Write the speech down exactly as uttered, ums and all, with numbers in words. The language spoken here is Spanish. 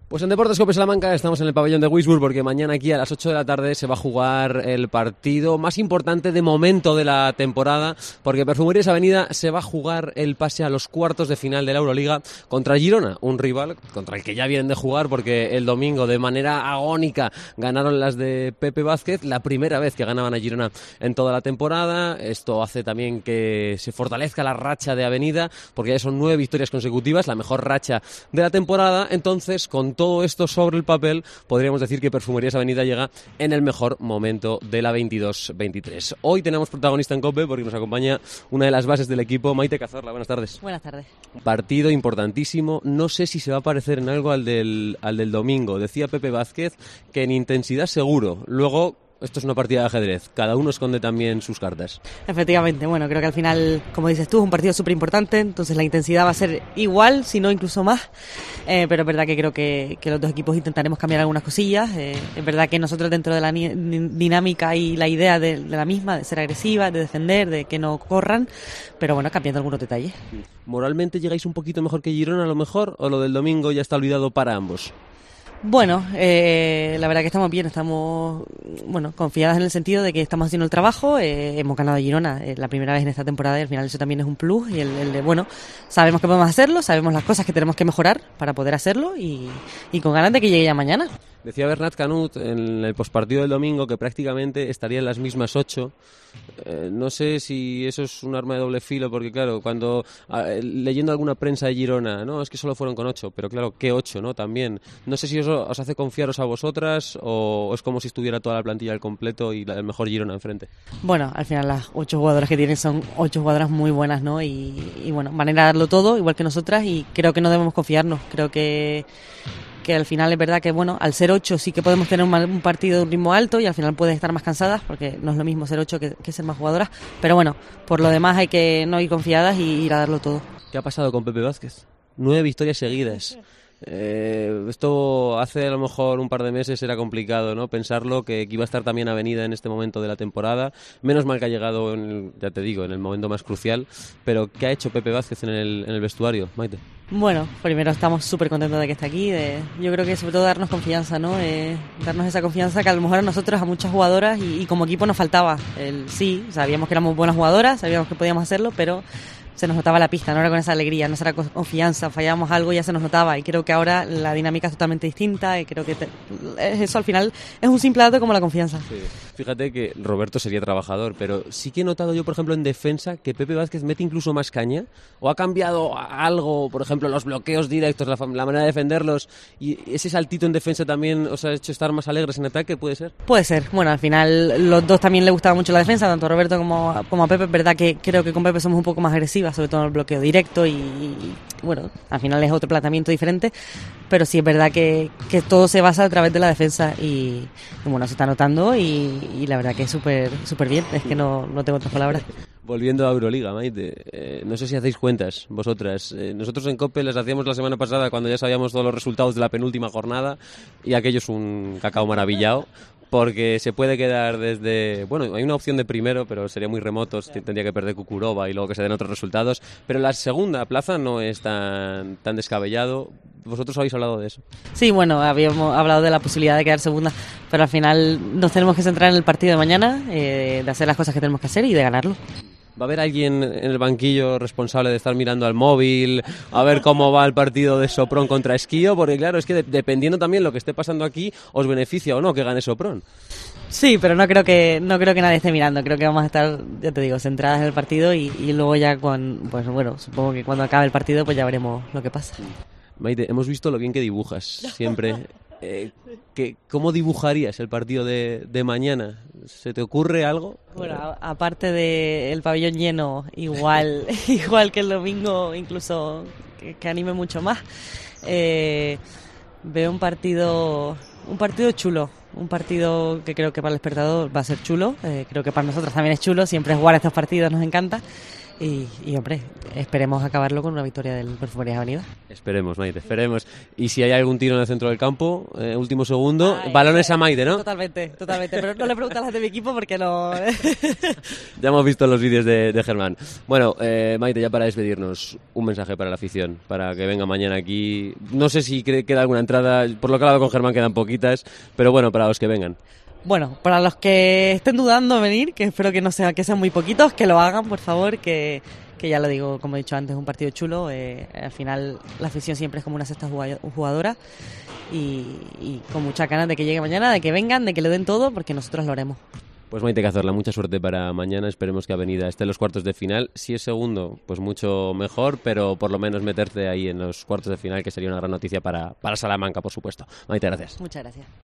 Pues en Deportes Cope Salamanca estamos en el pabellón de Wisburg porque mañana aquí a las ocho de la tarde se va a jugar el partido más importante de momento de la temporada, porque Perfumerías Avenida se va a jugar el pase a los cuartos de final de la Euroliga contra Girona, un rival contra el que ya vienen de jugar porque el domingo de manera agónica ganaron las de Pepe Vázquez, la primera vez que ganaban a Girona en toda la temporada. Esto hace también que se fortalezca la racha de Avenida porque ya son nueve victorias consecutivas, la mejor racha de la temporada. Entonces, con todo esto sobre el papel, podríamos decir que Perfumerías Avenida llega en el mejor momento de la veintidós veintitrés. Hoy tenemos protagonista en COPE porque nos acompaña una de las bases del equipo, Maite Cazorla. Buenas tardes. Buenas tardes. Partido importantísimo. No sé si se va a parecer en algo al del, al del domingo. Decía Pepe Vázquez que en intensidad seguro. Luego, esto es una partida de ajedrez. Cada uno esconde también sus cartas. Efectivamente. Bueno, creo que al final, como dices tú, es un partido súper importante. Entonces la intensidad va a ser igual, si no incluso más. Eh, pero es verdad que creo que, que los dos equipos intentaremos cambiar algunas cosillas. Eh, es verdad que nosotros dentro de la ni- dinámica y la idea de, de la misma, de ser agresiva, de defender, de que no corran. Pero bueno, cambiando algunos detalles. ¿Moralmente llegáis un poquito mejor que Girona a lo mejor? ¿O lo del domingo ya está olvidado para ambos? Bueno, eh, la verdad que estamos bien, estamos bueno confiadas en el sentido de que estamos haciendo el trabajo, eh, hemos ganado a Girona eh, la primera vez en esta temporada y al final eso también es un plus y el, el de, bueno, sabemos que podemos hacerlo, sabemos las cosas que tenemos que mejorar para poder hacerlo y, y con ganas de que llegue ya mañana. Decía Bernat Canut en el postpartido del domingo que prácticamente estarían las mismas ocho. Eh, no sé si eso es un arma de doble filo, porque claro, cuando eh, leyendo alguna prensa de Girona, no, es que solo fueron con ocho, pero claro, ¿qué ocho, no? También. No sé si eso os hace confiaros a vosotras o es como si estuviera toda la plantilla al completo y la, el mejor Girona enfrente. Bueno, al final las ocho jugadoras que tienen son ocho jugadoras muy buenas, ¿no? Y, y bueno, van a ir a darlo todo, igual que nosotras, y creo que no debemos confiarnos. Creo que que al final es verdad que, bueno, al ser ocho sí que podemos tener un, un partido de un ritmo alto y al final puedes estar más cansadas porque no es lo mismo ser ocho que, que ser más jugadoras, pero bueno, por lo demás hay que no ir confiadas y ir a darlo todo. ¿Qué ha pasado con Pepe Vázquez? Nueve victorias seguidas. Eh, esto hace a lo mejor un par de meses era complicado, ¿no? Pensarlo, que, que iba a estar también Avenida en este momento de la temporada. Menos mal que ha llegado, en el, ya te digo, en el momento más crucial. Pero ¿qué ha hecho Pepe Vázquez en el, en el vestuario, Maite? Bueno, primero estamos súper contentos de que esté aquí. De, yo creo que sobre todo darnos confianza, ¿no? Eh, darnos esa confianza que a lo mejor a nosotros, a muchas jugadoras y, y como equipo nos faltaba. El, sí, sabíamos que éramos buenas jugadoras, sabíamos que podíamos hacerlo, pero se nos notaba la pista, no era con esa alegría, no era con confianza, fallábamos algo y ya se nos notaba, y creo que ahora la dinámica es totalmente distinta y creo que te, eso al final es un simple dato como la confianza. Sí. Fíjate que Roberto sería trabajador, pero sí que he notado yo, por ejemplo, en defensa que Pepe Vázquez mete incluso más caña, o ha cambiado algo, por ejemplo, los bloqueos directos, la, la manera de defenderlos, y ese saltito en defensa también os ha hecho estar más alegres en ataque, ¿puede ser? Puede ser, bueno, al final los dos también le gustaba mucho la defensa, tanto a Roberto como a, como a Pepe. Es verdad que creo que con Pepe somos un poco más agresivas, sobre todo en el bloqueo directo y, y bueno, al final es otro planteamiento diferente, pero sí es verdad que, que todo se basa a través de la defensa y, y bueno, se está notando y, y la verdad que es súper súper bien, es que no, no tengo otras palabras. Volviendo a Euroliga, Maite, eh, no sé si hacéis cuentas vosotras. Eh, nosotros en COPE las hacíamos la semana pasada cuando ya sabíamos todos los resultados de la penúltima jornada y aquello es un cacao maravillado. Porque se puede quedar desde... Bueno, hay una opción de primero, pero sería muy remoto, tendría que perder Kukurova y luego que se den otros resultados. Pero la segunda plaza no es tan, tan descabellado. ¿Vosotros habéis hablado de eso? Sí, bueno, habíamos hablado de la posibilidad de quedar segunda, pero al final nos tenemos que centrar en el partido de mañana, eh, de hacer las cosas que tenemos que hacer y de ganarlo. ¿Va a haber alguien en el banquillo responsable de estar mirando al móvil, a ver cómo va el partido de Sopron contra Esquío? Porque claro, es que de, dependiendo también lo que esté pasando aquí, os beneficia o no que gane Sopron. Sí, pero no creo que no creo que nadie esté mirando. Creo que vamos a estar, ya te digo, centradas en el partido y, y luego ya, cuando, pues bueno, supongo que cuando acabe el partido pues ya veremos lo que pasa. Maite, hemos visto lo bien que dibujas siempre. Eh, ¿qué, ¿Cómo dibujarías el partido de, de mañana? ¿Se te ocurre algo? Bueno, a, aparte del pabellón lleno, igual igual que el domingo, incluso que, que anime mucho más, eh, veo un partido un partido chulo, un partido que creo que para el espectador va a ser chulo, eh, creo que para nosotros también es chulo, siempre jugar estos partidos nos encanta. Y, y, hombre, esperemos acabarlo con una victoria del Perfumerías Avenida. Esperemos, Maite, esperemos. Y si hay algún tiro en el centro del campo, eh, último segundo, Ay, balones a Maite, ¿no? Totalmente, totalmente. Pero no le preguntas a las de mi equipo porque no... Ya hemos visto los vídeos de, de Germán. Bueno, eh, Maite, ya para despedirnos, un mensaje para la afición, para que venga mañana aquí. No sé si queda alguna entrada, por lo que he hablado con Germán quedan poquitas, pero bueno, para los que vengan. Bueno, para los que estén dudando de venir, que espero que no sea, que sean muy poquitos, que lo hagan, por favor, que, que ya lo digo, como he dicho antes, es un partido chulo. Eh, al final la afición siempre es como una sexta jugadora y, y con muchas ganas de que llegue mañana, de que vengan, de que le den todo, porque nosotros lo haremos. Pues Maite Cazorla, mucha suerte para mañana. Esperemos que Avenida esté en los cuartos de final. Si es segundo, pues mucho mejor, pero por lo menos meterte ahí en los cuartos de final, que sería una gran noticia para, para Salamanca, por supuesto. Maite, gracias. Muchas gracias.